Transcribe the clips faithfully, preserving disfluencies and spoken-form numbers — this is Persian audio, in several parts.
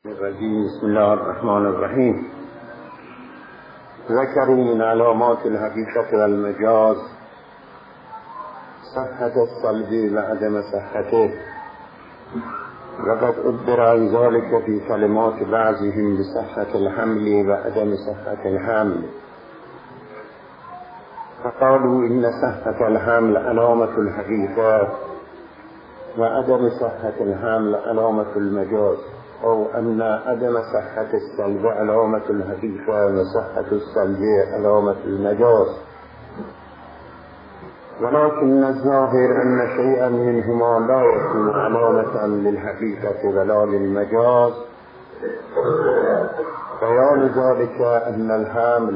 بسم الله الرحمن الرحیم. ذكر من علامات الحقيقة والمجاز صحة الصلب وعدم صحته، وقد أدبر عن ذلك في كلمات بعضهم بصحة الحمل وعدم صحة الحمل، فقالوا إن صحة الحمل علامة الحقيقة وعدم صحة الحمل علامة المجاز، أو أن عدم صحة الصلب علامة الحقيقة وصحة الصلب علامة المجاز. ولكن الظاهر أن شيئا منهما لا يكون علامة للحقيقة ولا للمجاز. بيان ذلك أن الحمل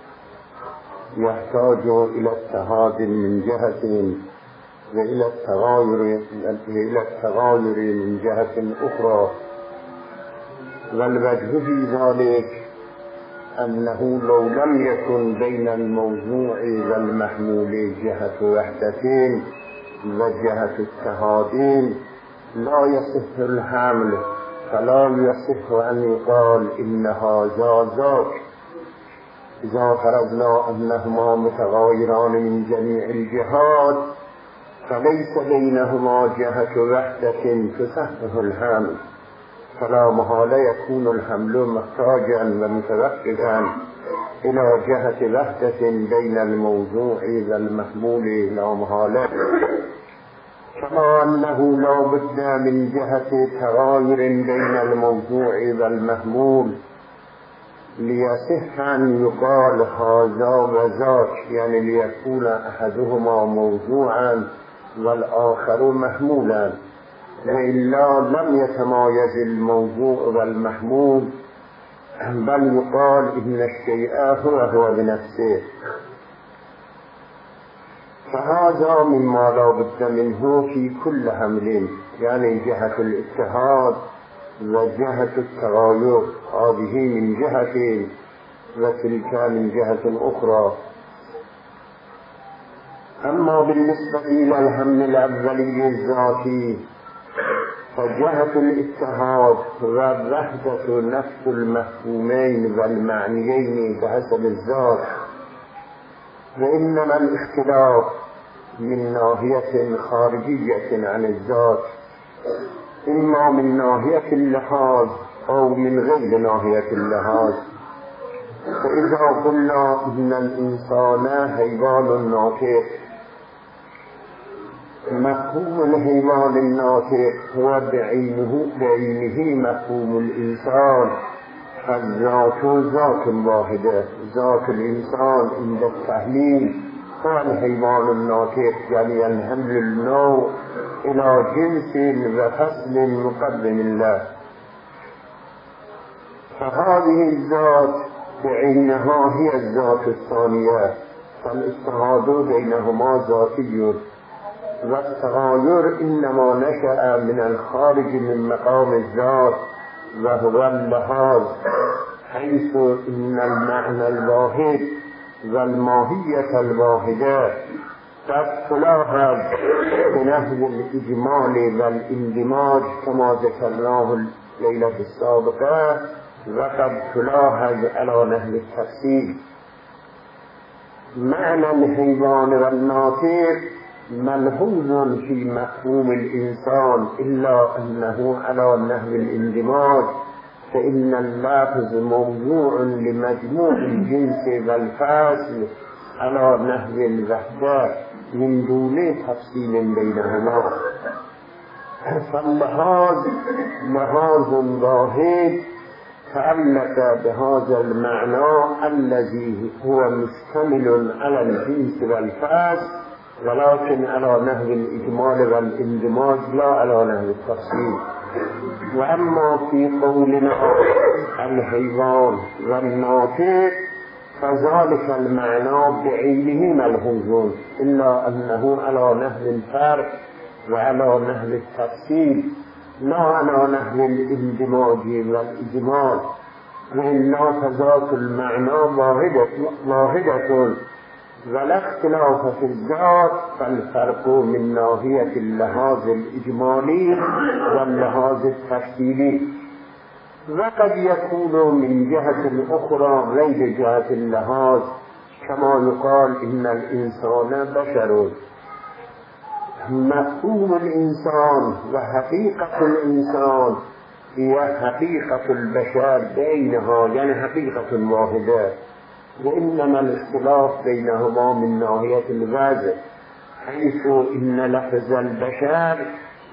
يحتاج إلى اتحاد من جهة وإلى التغاير إلى التغاير من جهة أخرى، والوجه في ذلك أنه لو لم يكن بين الموضوع والمحمول جهة وحدتين وجهة اتحادين لا يصح الحمل، فلا يصح أن يقال إن هذا ذاك. إذا فرضنا أنهما متغايران من جميع الجهات فليس بينهما جهة وحدة تصحح الحمل، فلا محالة يكون الحمل محتاجا ومتوقفا إلى جهة وحدة بين الموضوع والمحمول لا محالة، كما أنه لا بد من جهة تغاير بين الموضوع والمحمول ليصح أن يقال هذا وذاك، يعني ليكون أحدهما موضوعا والآخر محمولا، وإلا لم يتمايز الموضوع والمحمول، بل يقال إن الشيء هو هو بنفسه. فهذا مما لا بد منه في كل حمل، يعني جهة الاتحاد وجهة التغاير، هذه من جهة وتلك من جهة أخرى. أما بالنسبة إلى الحمل الأولي الذاتي فجهة الاتحاد والوحدة نفس المفهومين والمعنيين بحسب الذات، وإنما الاختلاف من ناحية خارجية عن الذات، إما من ناحية اللحاظ أو من غير ناحية اللحاظ. فإذا قلنا إن الإنسان حيوان ناطق، مفهوم الحيوان الناطق هو بعينه بعينه مفهوم الإنسان، الذات ذات واحدة، ذات الإنسان عند التحليل هو الحيوان الناطق، يعني ينحمل النوع إلى جنس وفصل مقدم الله. فهذه الذات بعينها هي الذات الثانية، فالاتحاد بينهما ذاتي، والتغاير إنما نشأ من الخارج من مقام الذات وهو اللحاظ، حيث إن المعنى الواحد والماهية الواحدة قد تلاحظ بنحو الإجمال والاندماج كما ذكرناه الليلة السابقة، وقد تلاحظ على نحو التفسير. معنى الحيوان والناطق ملحوظ في مفهوم الإنسان، إلا أنه على نحو الاندماج، فإن اللفظ موضوع لمجموع الجنس والفصل على نحو الوحدة من دون تفصيل بينهما. فاللحاظ لحاظ واحد تعلق بهذا المعنى الذي هو مشتمل على الجنس والفصل، ولكن على نحو الإجمال والاندماج لا على نحو التفصيل. وأما في قولنا الحيوان والناطق فذلك المعنى بعينه ملحوظ، إلا أنه على نحو الفرق وعلى نحو التفصيل لا على نحو الاندماج والإجمال، وإلا فذات المعنى واحدة واحدة ولا اختلاف في الذات، فالفرق من ناحية اللحاظ الإجمالي واللحاظ التفصيلي. وقد يكون من جهة أخرى غير جهة اللحاظ، كما يقال إن الإنسان بشر. مفهوم الإنسان وحقيقة الإنسان هي حقيقة البشر بينها، يعني حقيقة واحدة، وإنما الاختلاف بينهما من ناحية الوضع، حيث إن لفظ البشر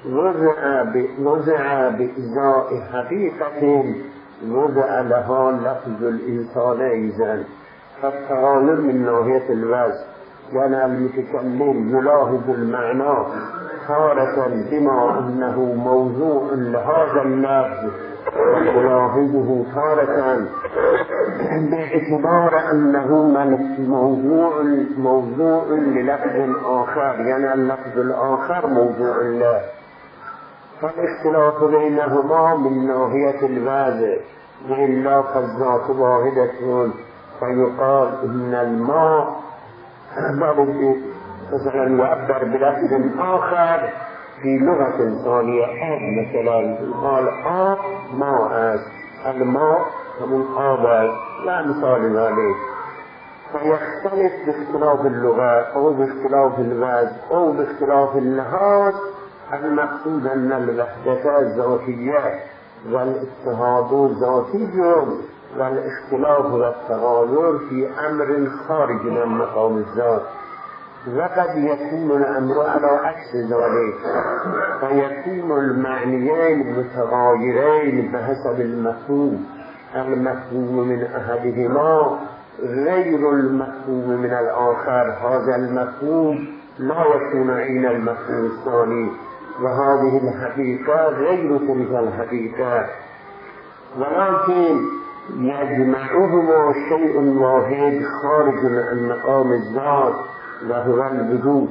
وضع بإزاء حقيقة وضع لها لفظ الإنسان أيضا، فالتغاير من ناحية الوضع، يعني المتكلم يلاحظ المعنى تارة بما أنه موضوع لهذا اللفظ، يلاحظه تارة باعتبار أنه موضوع موضوع للفظ آخر، يعني اللفظ الآخر موضوع له، فالاختلاف بينهما من ناحية الوضع، وإلا فالذات واحدة، فيقال إن الماء مثلا يعبر بلفظ آخر في لغة ثانية، آب مثلا يقال آب ماء، الماء همون آب، لا مثال ذلك. فيختلف باختلاف اللغة أو باختلاف الوضع أو باختلاف اللحاظ. المقصود أن الوحدة الذاتية والاتحاد الذاتي والاختلاف والتغاير في أمر خارج من مقام الذات، وقد يكون الأمر على عكس ذلك، فيكون المعنيين متغايرين بحسب المفهوم، المفهوم من أحدهما غير المفهوم من الآخر، هذا المفهوم لا يكون عين المفهوم الثاني، وهذه الحقيقة غير تلك الحقيقة، ولكن يجمعهما شيء واحد خارج عن مقام الذات وهو الوجود.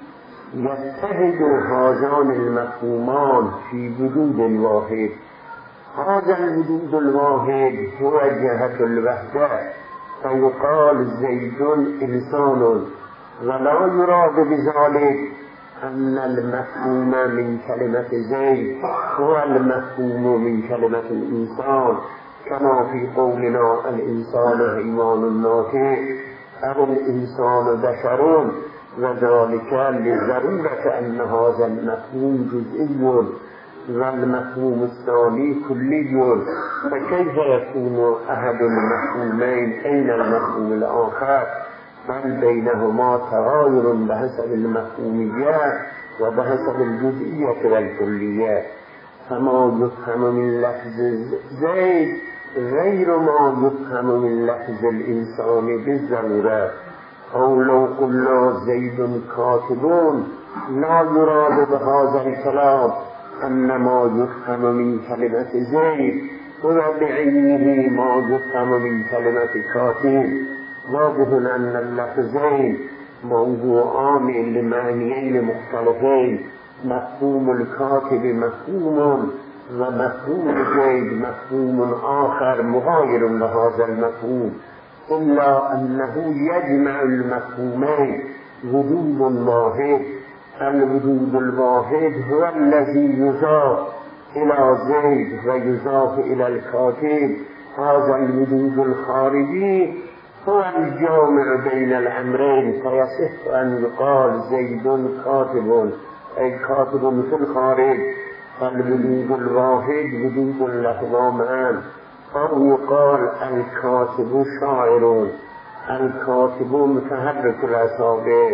يتحد هذان المفهومان في وجود واحد، هذا الوجود الواحد هو جهة الوحدة، فيقال زيد إنسان، ولا يراد بذلك أن المفهوم من كلمة زيد هو المفهوم من كلمة الإنسان، كما في قولنا الإنسان حيوان ناطق أو الإنسان بشر، وذلك للضرورة أن هذا المفهوم جزئي والمفهوم الثاني كلي، فكيف يكون أحد المفهومين أين المفهوم الآخر؟ بل بينهما تغاير بحسب المفهومية وبحسب الجزئية والكلية. فما يفهم من لفظ زيد غير ما يفهم من لفظ الإنسان بالضرورة، أو لو قلنا زيد كاتبون لا يراد بهذا الكلام أن ما يفهم من كلمة زيد هو بعينه ما يفهم من كلمة كاتب، واضح أن اللفظين موضوعان لمعنيين مختلفين، مفهوم الكاتب مفهوم ومفهوم زيد مفهوم آخر مغاير لهذا المفهوم، إلا أنه يجمع المفهومين وجود واحد. الوجود الواحد هو الذي يضاف إلى زيد ويضاف إلى الكاتب، هذا الوجود الخارجي هو الجامع بين الأمرين، فيصح أن يقال زيد كاتب، أي كاتب في الخارج، فالوجود الواحد وجود له معا، أو يقال الكاتب شاعر، الكاتب متحرك الأصابع،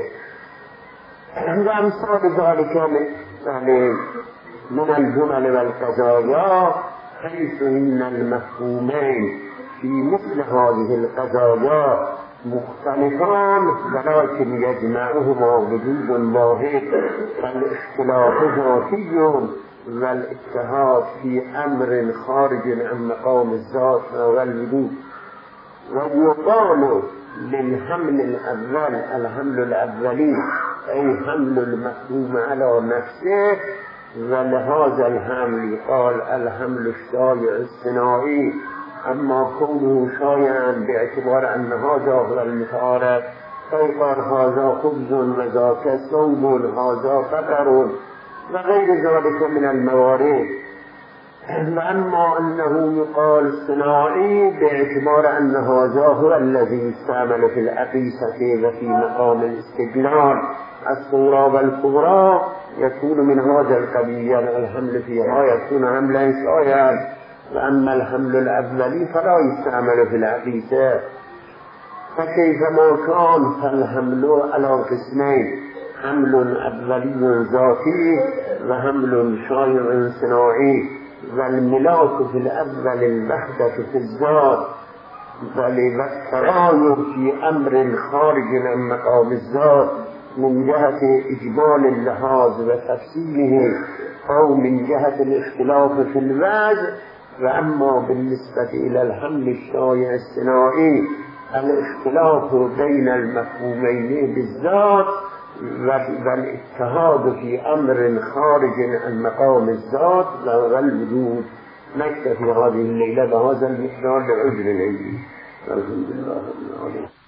وأمثال ذلك يعني من الجمل والقضايا، حيث إن المفهومين في مثل هذه القضايا مختلفان، ولكن يجمعهما وجود واحد، فالاختلاف ذاتي والاتحاد في أمر خارج عن مقام الذات والوجود. ويقال للحمل الأول الحمل الأولي، أي حمل المفهوم على نفسه، ولهذا الحمل يقال الحمل الشائع الصناعي. أما كونه شائعا باعتبار أن هذا هو المتعارف، فيقال هذا خبز وذاك ثوب، هذا بقر وغير ذلك من الموارد. وأما أنه يقال صناعي باعتبار أن هذا هو الذي يستعمل في الأقيسة وفي مقام الاستدلال الصورة والكبرى يكون من هذا القبيل، يعني الحمل فيها يكون حملا شايعا. وأما الحمل الأولي فلا يستعمل في الأقيسة. فكيفما كان فالحمل على قسمين، حمل أولي ذاتي وحمل شايع صناعي. والملاك في الأول الوحدة في الذات والتغاير في أمر خارج عن مقام الذات من جهة إجمال اللحاظ وتفصيله أو من جهة الاختلاف في الوجه. وأما بالنسبة إلى الحمل الشايع الصناعي الاختلاف بين المفهومين بالذات والاتحاد في أمر خارج عن مقام الذات والوجود. نكتفي هذه الليلة بهذا المقدار لعذر العلم. الحمد لله رب العالمين.